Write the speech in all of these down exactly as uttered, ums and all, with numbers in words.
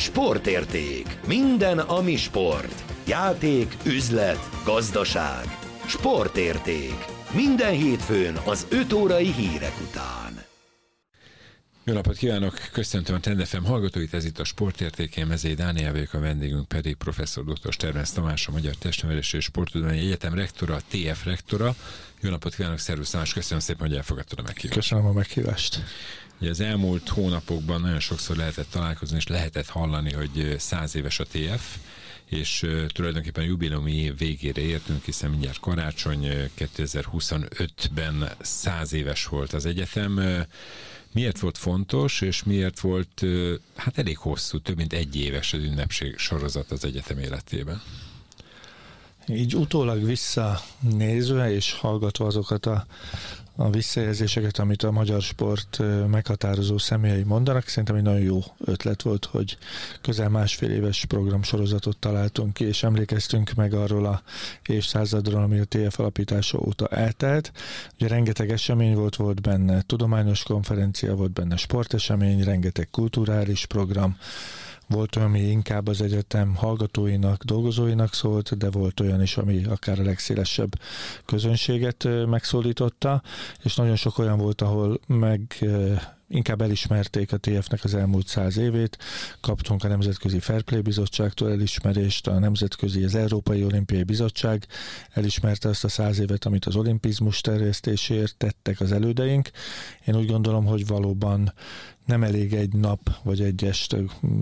Sportérték. Minden, ami sport. Játék, üzlet, gazdaság. Sportérték. Minden hétfőn az öt órai hírek után. Jó napot kívánok! Köszöntöm a Trend ef em hallgatóit, ez itt a Sportérték, én Mezei Dániel vagyok, a vendégünk pedig professzor dr. Sterbensz Tamás, a Magyar Testnevelési és Sporttudományi Egyetem rektora, té ef rektora. Jó napot kívánok, szervusz Tamás, köszönöm szépen, hogy elfogadtad a meghívást. Köszönöm a meghívást. Ugye az elmúlt hónapokban nagyon sokszor lehetett találkozni, és lehetett hallani, hogy száz éves a té ef, és uh, tulajdonképpen a jubileumi év végére értünk, hiszen mindjárt karácsony, kétezer-huszonötben száz éves volt az egyetem. Uh, miért volt fontos, és miért volt uh, hát elég hosszú, több mint egy éves az ünnepség sorozat az egyetem életében? Így utólag visszanézve és hallgatva azokat a, a visszajelzéseket, amit a magyar sport meghatározó személyei mondanak, szerintem egy nagyon jó ötlet volt, hogy közel másfél éves programsorozatot találtunk ki, és emlékeztünk meg arról a évszázadról, ami a té ef alapítása óta eltelt. Ugye rengeteg esemény volt, volt benne tudományos konferencia, volt benne sportesemény, rengeteg kulturális program, volt olyan, ami inkább az egyetem hallgatóinak, dolgozóinak szólt, de volt olyan is, ami akár a legszélesebb közönséget megszólította, és nagyon sok olyan volt, ahol meg inkább elismerték a té ef-nek az elmúlt száz évét. Kaptunk a Nemzetközi Fair Play Bizottságtól elismerést, a Nemzetközi, az Európai Olimpiai Bizottság elismerte azt a száz évet, amit az olimpizmus terjesztéséért tettek az elődeink. Én úgy gondolom, hogy valóban nem elég egy nap vagy egy este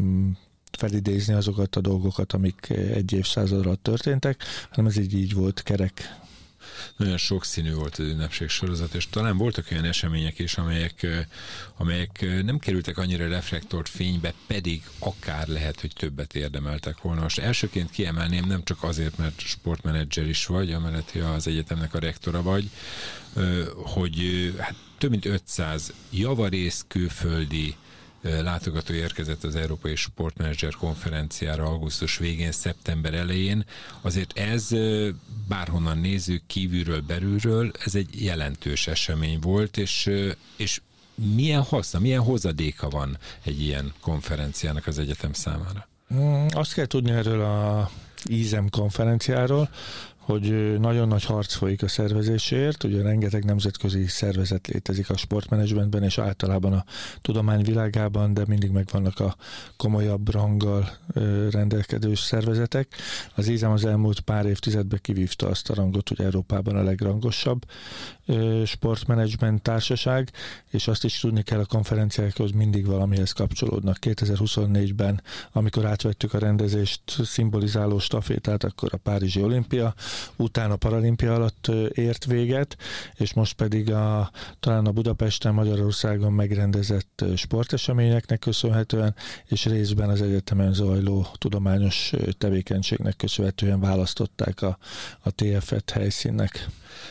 felidézni azokat a dolgokat, amik egy évszázad alatt történtek, hanem ez így, így volt kerek. Nagyon sokszínű volt az ünnepség sorozat, és talán voltak olyan események is, amelyek, amelyek nem kerültek annyira reflektort fénybe, pedig akár lehet, hogy többet érdemeltek volna. Most elsőként kiemelném, nem csak azért, mert sportmenedzser is vagy, amellett, hogy az egyetemnek a rektora vagy, hogy hát több mint ötszáz javarész külföldi látogató érkezett az Európai Sportmenedzser konferenciára augusztus végén, szeptember elején. Azért ez, bárhonnan nézzük, kívülről, belülről, ez egy jelentős esemény volt, és, és milyen haszna, milyen hozadéka van egy ilyen konferenciának az egyetem számára? Azt kell tudni erről a ízem konferenciáról, hogy nagyon nagy harc folyik a szervezéséért, ugye rengeteg nemzetközi szervezet létezik a sportmenedzsmentben és általában a tudomány világában, de mindig megvannak a komolyabb ranggal rendelkező szervezetek. Az ízem az elmúlt pár évtizedben kivívta azt a rangot, hogy Európában a legrangosabb sportmenedzsment társaság, és azt is tudni kell, a konferenciákhoz mindig valamihez kapcsolódnak. kétezer-huszonnégyben, amikor átvettük a rendezést, szimbolizáló stafétát, akkor a Párizsi Olimpia, utána a Paralimpia alatt ért véget, és most pedig a, talán a Budapesten, Magyarországon megrendezett sporteseményeknek köszönhetően, és részben az egyetemen zajló tudományos tevékenységnek köszönhetően választották a, a té ef-et helyszínnek.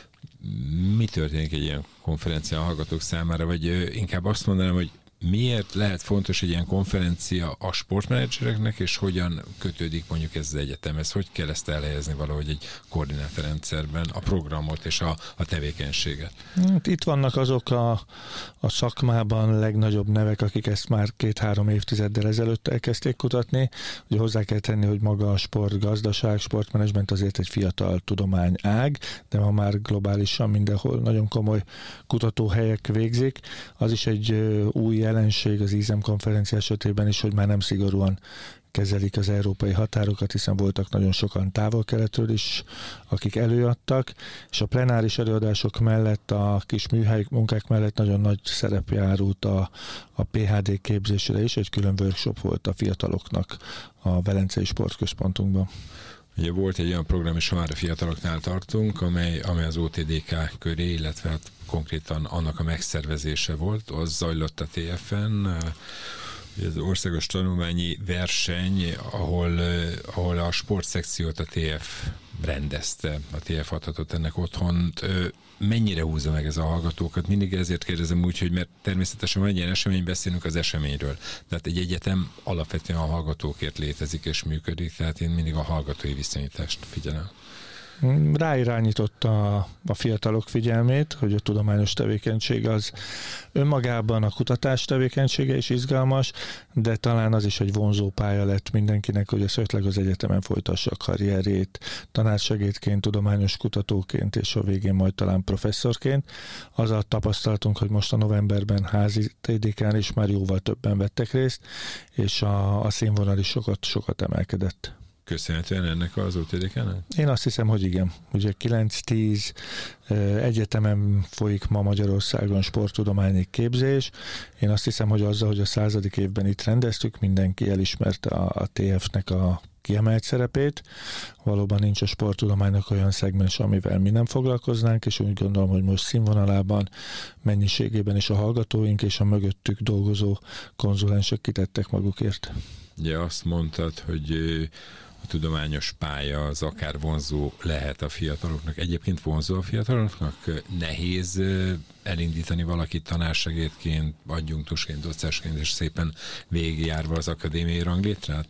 Mi történik egy ilyen konferencia a hallgatók számára, vagy inkább azt mondanám, hogy miért lehet fontos egy ilyen konferencia a sportmenedzsereknek, és hogyan kötődik mondjuk ez az egyetemhez? Hogy kell ezt elhelyezni valahogy egy koordinátorrendszerben, a programot és a, a tevékenységet? Itt vannak azok a, a szakmában legnagyobb nevek, akik ezt már két-három évtizeddel ezelőtt elkezdték kutatni. Ugye hozzá kell tenni, hogy maga a sportgazdaság, sportmenedzsment azért egy fiatal tudományág, de ma már globálisan mindenhol nagyon komoly kutatóhelyek végzik. Az is egy új jelenség az ízem konferencia esetében is, hogy már nem szigorúan kezelik az európai határokat, hiszen voltak nagyon sokan távol-keletről is, akik előadtak, és a plenáris előadások mellett, a kis műhely munkák mellett nagyon nagy szerep járult a, a pé há dé képzésre is, egy külön workshop volt a fiataloknak a Velencei Sportközpontunkban. Ugye volt egy olyan program is, ha már a fiataloknál tartunk, amely, amely az o té dé ká köré, illetve hát konkrétan annak a megszervezése volt, az zajlott a té ef-en, az országos tanulmányi verseny, ahol, ahol a sportszekciót a té ef rendezte, a té ef adhatott ennek otthont. Mennyire húzza meg ez a hallgatókat? Mindig ezért kérdezem úgy, hogy mert természetesen van egy ilyen esemény, beszélünk az eseményről. Tehát egy egyetem alapvetően a hallgatókért létezik és működik, tehát én mindig a hallgatói viszonyítást figyelem. Ráirányította a, a fiatalok figyelmét, hogy a tudományos tevékenység az önmagában a kutatás tevékenysége is izgalmas, de talán az is egy vonzó pálya lett mindenkinek, hogy esetleg az egyetemen folytassa a karrierjét, tanársegédként, tudományos kutatóként, és a végén majd talán professzorként. Az a tapasztalatunk, hogy most a novemberben házi té dé ká-n is már jóval többen vettek részt, és a, a színvonal is sokat, sokat emelkedett. Köszönhetően ennek az o té dé ká-nak? Én azt hiszem, hogy igen. Ugye kilenc-tíz egyetemen folyik ma Magyarországon sporttudományi képzés. Én azt hiszem, hogy azzal, hogy a századik évben itt rendeztük, mindenki elismerte a, a té ef-nek a kiemelt szerepét. Valóban nincs a sporttudománynak olyan szegmens, amivel mi nem foglalkoznánk, és úgy gondolom, hogy most színvonalában, mennyiségében is a hallgatóink és a mögöttük dolgozó konzulensek kitettek magukért. Ugye azt mondtad, hogy a tudományos pálya az akár vonzó lehet a fiataloknak. Egyébként vonzó a fiataloknak? Nehéz elindítani valakit tanársegédként, adjunktusként, docensként, és szépen végigjárva az akadémiai ranglétrát?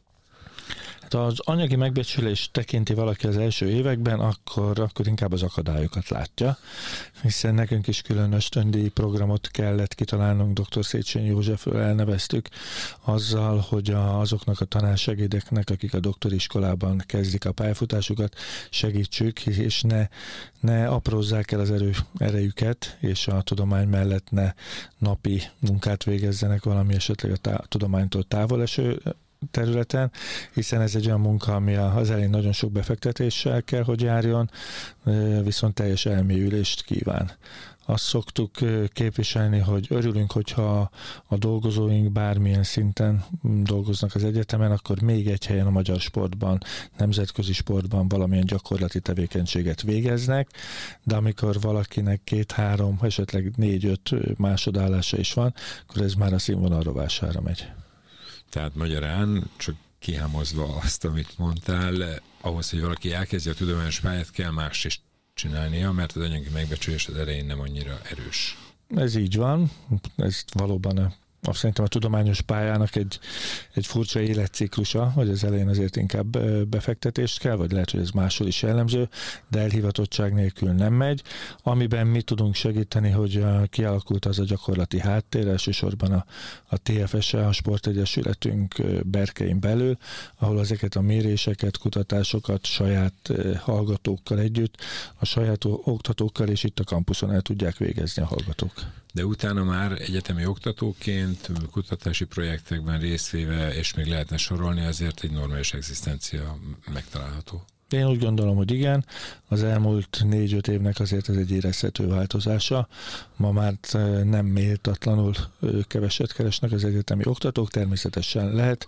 Az anyagi megbecsülés tekinti valaki az első években, akkor, akkor inkább az akadályokat látja, hiszen nekünk is külön ösztöndíj programot kellett kitalálnunk, dr. Széchenyi Józsefről elneveztük, azzal, hogy a, azoknak a tanársegédeknek, akik a doktoriskolában kezdik a pályafutásukat, segítsük, és ne, ne aprózzák el az erő, erejüket, és a tudomány mellett ne napi munkát végezzenek valami esetleg a tá- tudománytól távol eső területen, hiszen ez egy olyan munka, ami az elején nagyon sok befektetéssel kell, hogy járjon, viszont teljes elmélyülést kíván. Azt szoktuk képviselni, hogy örülünk, hogyha a dolgozóink bármilyen szinten dolgoznak az egyetemen, akkor még egy helyen a magyar sportban, nemzetközi sportban valamilyen gyakorlati tevékenységet végeznek, de amikor valakinek két-három, esetleg négy-öt másodállása is van, akkor ez már a színvonal rovására megy. Tehát magyarán, csak kihámozva azt, amit mondtál, ahhoz, hogy valaki elkezdje a tudományos pályát, kell más is csinálnia, mert az anyagi megbecsülés az elején nem annyira erős. Ez így van, ez valóban azt szerintem a tudományos pályának egy, egy furcsa életciklusa, hogy az elején azért inkább befektetést kell, vagy lehet, hogy ez máshol is jellemző, de elhivatottság nélkül nem megy. Amiben mi tudunk segíteni, hogy kialakult az a gyakorlati háttér, elsősorban a, a té ef es-e, a sportegyesületünk berkein belül, ahol ezeket a méréseket, kutatásokat saját hallgatókkal együtt, a saját oktatókkal és itt a kampuszon el tudják végezni a hallgatók. De utána már egyetemi oktatóként, kutatási projektekben részvéve, és még lehetne sorolni, azért egy normális egzisztencia megtalálható. Én úgy gondolom, hogy igen. Az elmúlt négy-öt évnek azért ez egy érezhető változása. Ma már nem méltatlanul keveset keresnek az egyetemi oktatók, természetesen lehet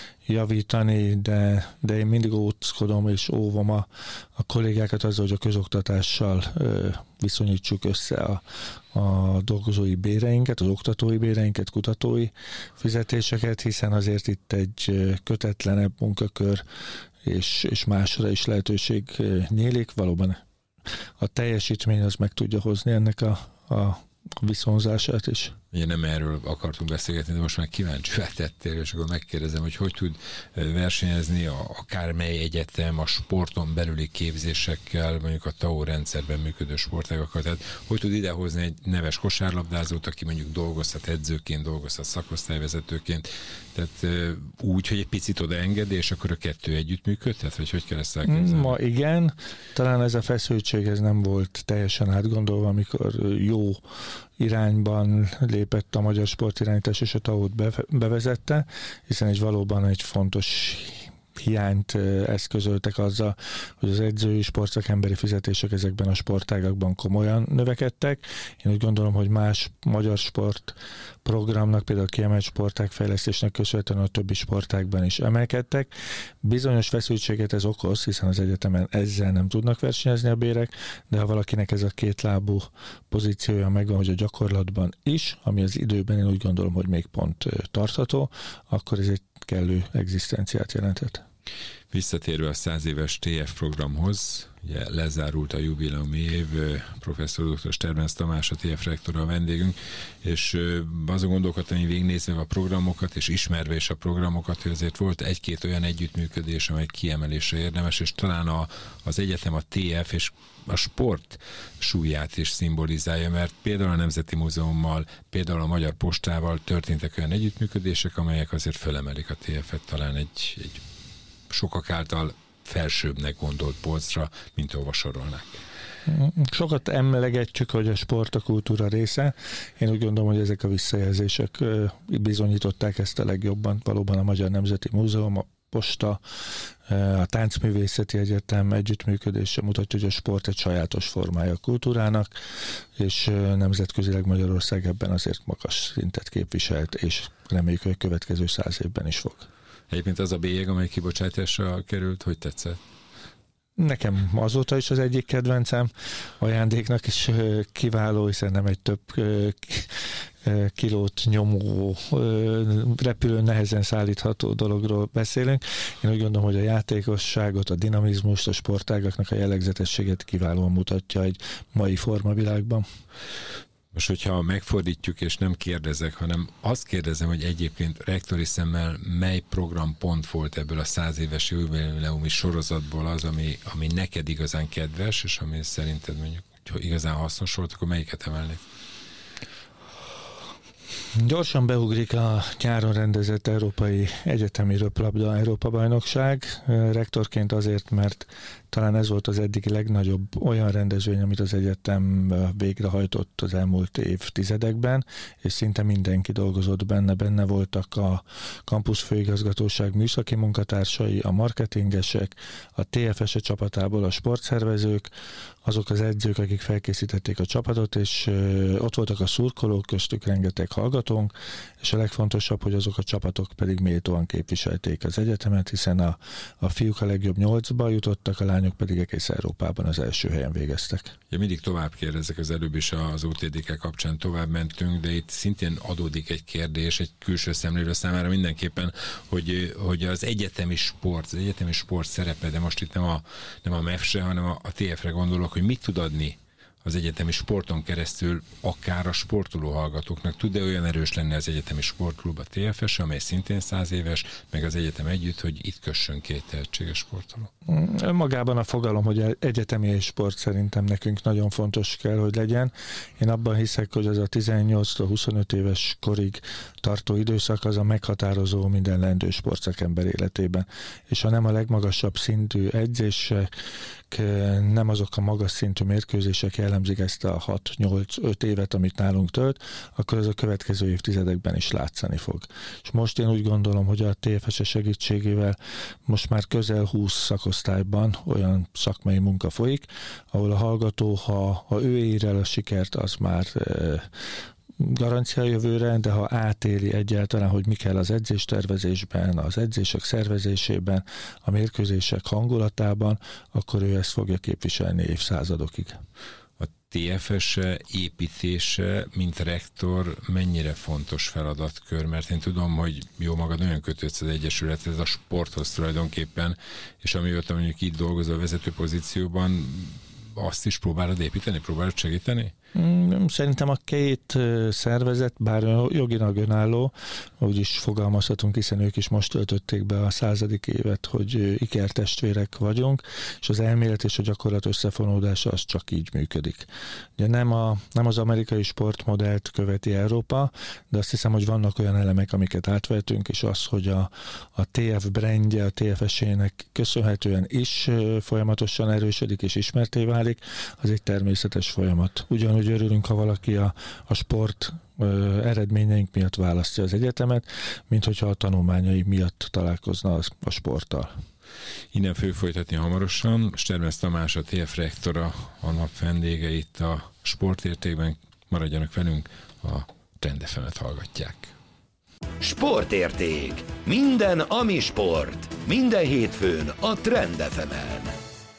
javítani, de, de én mindig óckodom és óvom a, a kollégákat azzal, hogy a közoktatással ö, viszonyítsuk össze a, a dolgozói béreinket, az oktatói béreinket, kutatói fizetéseket, hiszen azért itt egy kötetlenebb munkakör és, és másra is lehetőség nyílik. Valóban a teljesítmény az meg tudja hozni ennek a, a viszonzását is. Ugye nem erről akartunk beszélgetni, de most már kíváncsi tettél, és akkor megkérdezem, hogy hogy tud versenyezni a, akármely egyetem a sporton belüli képzésekkel, mondjuk a té á o rendszerben működő sportágakkal. Tehát hogy tud idehozni egy neves kosárlabdázót, aki mondjuk dolgozhat edzőként, dolgozhat szakosztályvezetőként, tehát úgy, hogy egy picit odaenged, és akkor a kettő együtt működhet, vagy hogy kell ezt elképzelni? Ma igen, talán ez a feszültség ez nem volt teljesen átgondolva, amikor jó irányban lépett a magyar sportirányítás, és a té á o-t bevezette, hiszen egy valóban egy fontos hiányt eszközöltek azzal, hogy az edzői sportszakemberi fizetések ezekben a sportágakban komolyan növekedtek. Én úgy gondolom, hogy más magyar sportprogramnak, például a kiemelt sportágfejlesztésnek köszönhetően a többi sportágban is emelkedtek. Bizonyos feszültséget ez okoz, hiszen az egyetemen ezzel nem tudnak versenyezni a bérek, de ha valakinek ez a kétlábú pozíciója megvan, hogy a gyakorlatban is, ami az időben én úgy gondolom, hogy még pont tartható, akkor ez egy kellő egzisztenciát jelentett. Visszatérve a száz éves té ef programhoz, Ugye lezárult a jubileumi év, professzor dr. Sterbence Tamás, a té ef rektora a vendégünk, és azon gondolkodtam, hogy végignézve a programokat, és ismerve is a programokat, hogy azért volt egy-két olyan együttműködés, amely kiemelésre érdemes, és talán a, az egyetem, a té ef és a sport súlyát is szimbolizálja, mert például a Nemzeti Múzeummal, például a Magyar Postával történtek olyan együttműködések, amelyek azért fölemelik a té ef-et talán egy, egy sokak által felsőbbnek gondolt polcra, mint ahova sorolnák. Sokat emlegetjük, hogy a sport a kultúra része. Én úgy gondolom, hogy ezek a visszajelzések bizonyították ezt a legjobban. Valóban a Magyar Nemzeti Múzeum, a Posta, a Táncművészeti Egyetem együttműködése mutatja, hogy a sport egy sajátos formája a kultúrának, és nemzetközileg Magyarország ebben azért magas szintet képviselt, és reméljük, hogy a következő száz évben is fog. Egyébként az a bélyeg, amely kibocsátásra került, hogy tetszett? Nekem azóta is az egyik kedvencem, ajándéknak is kiváló, hiszen nem egy több kilót nyomó, repülőn nehezen szállítható dologról beszélünk. Én úgy gondolom, hogy a játékosságot, a dinamizmust, a sportágaknak a jellegzetességet kiválóan mutatja egy mai formavilágban. Most, hogyha megfordítjuk, és nem kérdezek, hanem azt kérdezem, hogy egyébként rektori szemmel mely program pont volt ebből a száz éves jubileumi sorozatból az, ami, ami neked igazán kedves, és ami szerinted mondjuk, hogy igazán hasznos volt, akkor melyiket emelnék? Gyorsan beugrik a nyáron rendezett Európai Egyetemi Röplabda Európa-bajnokság. Rektorként azért, mert talán ez volt az eddigi legnagyobb olyan rendezvény, amit az egyetem végrehajtott az elmúlt évtizedekben, és szinte mindenki dolgozott benne. Benne voltak a Campus Főigazgatóság műszaki munkatársai, a marketingesek, a té ef es csapatából a sportszervezők, azok az edzők, akik felkészítették a csapatot, és ott voltak a szurkolók, köztük rengeteg hallgatónk, és a legfontosabb, hogy azok a csapatok pedig méltóan képviselték az egyetemet, hiszen a, a fiúk a legjobb nyolcba jutottak, a lányok pedig egész Európában az első helyen végeztek. Ja, mindig tovább kérdezek, az előbb is az o té dé ká kapcsán tovább mentünk, de itt szintén adódik egy kérdés, egy külső szemlélő számára mindenképpen, hogy, hogy az egyetemi sport, az egyetemi sport szerepe, de most itt nem a, nem a mef-re, hanem a, a té ef-re gondolok, hogy mit tud adni az egyetemi sporton keresztül akár a sportoló hallgatóknak. Tud-e olyan erős lenni az egyetemi sportklub, a té ef es, amely szintén száz éves, meg az egyetem együtt, hogy itt kössön két tehetséges sportoló? Önmagában a fogalom, hogy egyetemi és sport szerintem nekünk nagyon fontos kell, hogy legyen. Én abban hiszek, hogy az a tizennyolctól huszonöt éves korig tartó időszak az a meghatározó minden leendő sportszakember életében. És ha nem a legmagasabb szintű edzések, nem azok a magas szintű mérkőzések jellemzik ezt a hat-nyolc-öt évet, amit nálunk tölt, akkor ez a következő évtizedekben is látszani fog. És most én úgy gondolom, hogy a té ef es segítségével most már közel húsz szakosztályban olyan szakmai munka folyik, ahol a hallgató, ha, ha ő ér el a sikert, az már e, garancia jövőre, de ha átéli egyáltalán, hogy mi kell az edzéstervezésben, az edzések szervezésében, a mérkőzések hangulatában, akkor ő ezt fogja képviselni évszázadokig. A té ef es építése, mint rektor, mennyire fontos feladatkör, mert én tudom, hogy jó magad nagyon kötődsz az egyesülethez, a sporthoz tulajdonképpen, és amióta mondjuk itt dolgozol a vezető pozícióban, azt is próbálod építeni, próbálod segíteni? Szerintem a két szervezet, bár jogilag önálló, úgy is fogalmazhatunk, hiszen ők is most töltötték be a századik évet, hogy ikertestvérek vagyunk, és az elmélet és a gyakorlat összefonódása az csak így működik. Ugye nem, a, nem az amerikai sportmodellt követi Európa, de azt hiszem, hogy vannak olyan elemek, amiket átvettünk, és az, hogy a, a té ef brandje, a té ef es-ének köszönhetően is folyamatosan erősödik és ismerté válik, az egy természetes folyamat. Ugyanúgy örülünk, ha valaki a, a sport ö, eredményeink miatt választja az egyetemet, mint hogyha a tanulmányai miatt találkozna az, a sporttal. Innen fő folytatni hamarosan. Sterbence Tamás, a té ef rektora, a nap vendége itt a Sportértékben. Maradjanak velünk, a Trend ef emet hallgatják. Sportérték. Minden, ami sport. Minden hétfőn a Trend ef emen.